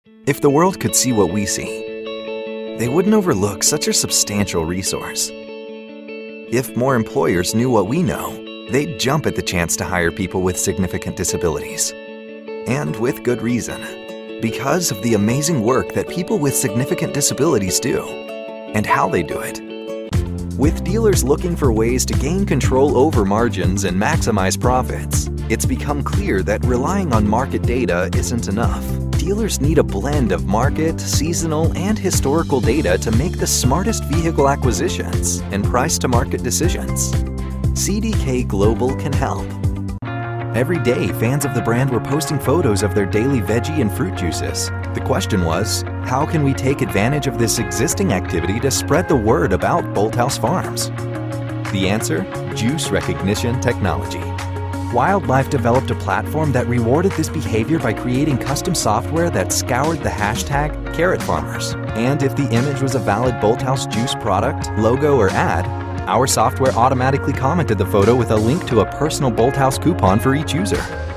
If the world could see what we see, they wouldn't overlook such a substantial resource. If more employers knew what we know, they'd jump at the chance to hire people with significant disabilities. And with good reason, because of the amazing work that people with significant disabilities do, and how they do it. With dealers looking for ways to gain control over margins and maximize profits, it's become clear that relying on market data isn't enough. Dealers need a blend of market, seasonal, and historical data to make the smartest vehicle acquisitions and price-to-market decisions. CDK Global can help. Every day, fans of the brand were posting photos of their daily veggie and fruit juices. The question was, how can we take advantage of this existing activity to spread the word about Bolthouse Farms? The answer? Juice recognition technology. Wildlife developed a platform that rewarded this behavior by creating custom software that scoured the hashtag #CarrotFarmers. And if the image was a valid Bolthouse juice product, logo, or ad, our software automatically commented the photo with a link to a personal Bolthouse coupon for each user.